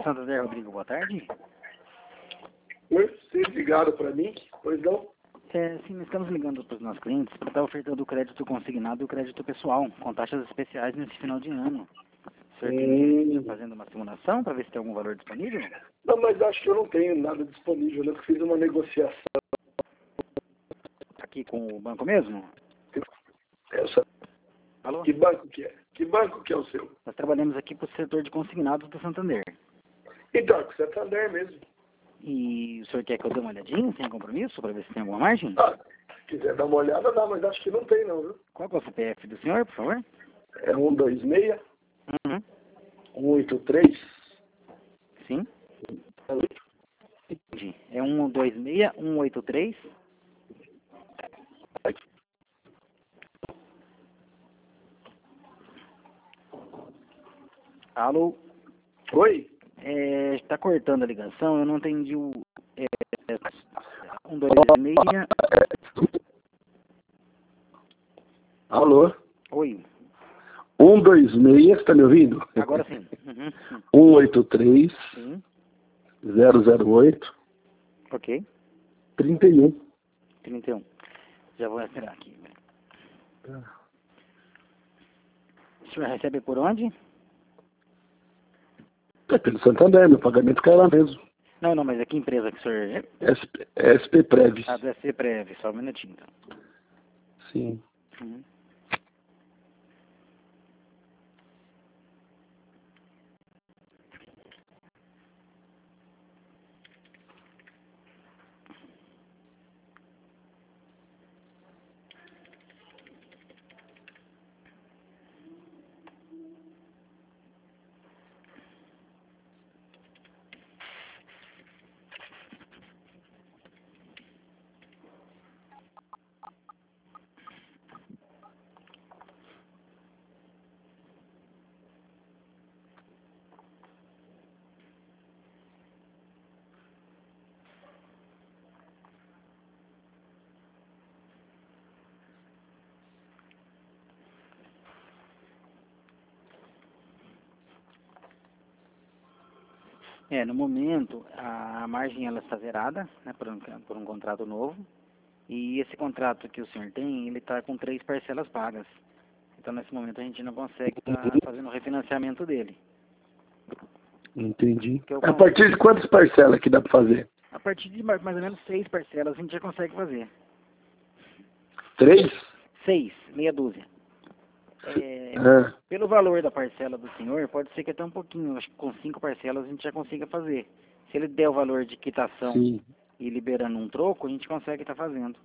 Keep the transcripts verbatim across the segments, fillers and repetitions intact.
Santander, Rodrigo, boa tarde. Oi, vocês ligaram para mim? Pois não? É, sim, nós estamos ligando para os nossos clientes para estar ofertando o crédito consignado e o crédito pessoal, com taxas especiais nesse final de ano. O senhor Hum. está fazendo uma simulação para ver se tem algum valor disponível? Não, mas acho que eu não tenho nada disponível, né? Eu fiz uma negociação. Aqui com o banco mesmo? Essa. Alô? Que banco que é? Que banco que é o seu? Nós trabalhamos aqui para o setor de consignados do Santander. Então, é com o Santander mesmo. E o senhor quer que eu dê uma olhadinha, sem compromisso, para ver se tem alguma margem? Ah, se quiser dar uma olhada, dá, mas acho que não tem não, viu? Qual que é o C P F do senhor, por favor? É um dois seis, Uhum. um oito três. Sim. Entendi. É um dois seis, um oito três. Alô? Oi? É, está cortando a ligação, eu não entendi o... É, um dois seis... Alô? Oi, um dois seis, está me ouvindo? agora sim. Uhum. um oito três, Sim, zero zero oito, ok. trinta e um. trinta e um. Já vou esperar aqui. O senhor recebe por onde? É pelo Santander, meu pagamento cai lá mesmo. Não, não, mas é que empresa que o senhor... S P, S P Prev. Ah, do S C Prev, só um minutinho, então. Sim. Uhum. É, no momento, a margem ela está zerada, né, por um, por um contrato novo. E esse contrato que o senhor tem, ele está com três parcelas pagas. Então, nesse momento, a gente não consegue estar fazendo o refinanciamento dele. Entendi. Que eu A con- partir de quantas parcelas que dá para fazer? A partir de mais mais ou menos seis parcelas, a gente já consegue fazer. Três? Seis, meia dúzia. É, Ah, pelo valor da parcela do senhor, pode ser que até um pouquinho, acho que com cinco parcelas a gente já consiga fazer. Se ele der o valor de quitação sim. e liberando um troco, a gente consegue estar fazendo.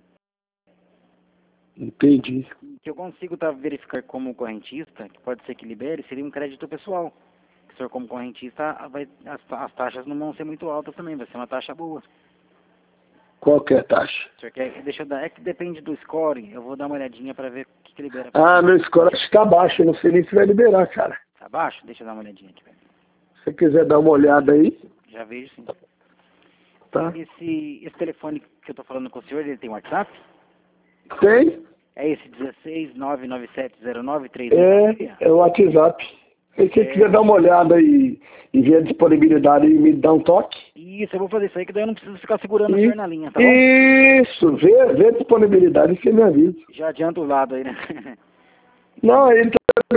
Entendi. O que eu consigo tá, verificar como correntista, que pode ser que libere, seria um crédito pessoal. O senhor, como correntista, vai, as, as taxas não vão ser muito altas também, vai ser uma taxa boa. Qual que é a taxa? O senhor quer, deixa eu dar, é que depende do score, eu vou dar uma olhadinha para ver o que, que libera. Ah, meu score acho que tá baixo, eu não sei nem se vai liberar, cara. Tá baixo? Deixa eu dar uma olhadinha aqui, velho. Se você quiser dar uma olhada aí, Já vejo sim. tá? Esse, esse telefone que eu tô falando com o senhor, ele tem WhatsApp? Tem? É esse dezesseis, nove nove sete zero nove, três É, é o WhatsApp. Se você quiser dar uma olhada e, e ver a disponibilidade e me dar um toque. Isso, eu vou fazer isso aí, que daí eu não preciso ficar segurando o E- senhor na linha, tá bom? Isso, vê, vê a disponibilidade e você me avisa. Já adianta o lado aí, né? Não, ele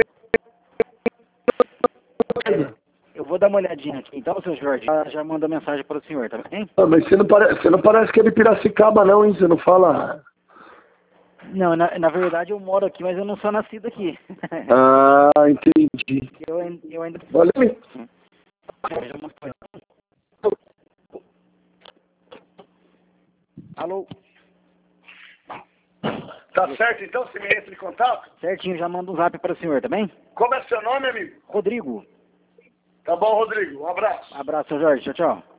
também. Eu vou dar uma olhadinha aqui. Então, seu Jorge, já, já manda mensagem para o senhor, tá bem? Ah, mas você não, parece, você não parece que é de Piracicaba, não, hein? Você não fala. Não, na, na verdade eu moro aqui, mas eu não sou nascido aqui. Ah, entendi. eu, ain- eu ainda... Valeu. Já mostrou. Alô? Tá certo, então? Você me entra em contato? Certinho, já manda um zap para o senhor, tá bem? Como é seu nome, amigo? Rodrigo. Tá bom, Rodrigo. Um abraço. Abraço, seu Jorge. Tchau, tchau.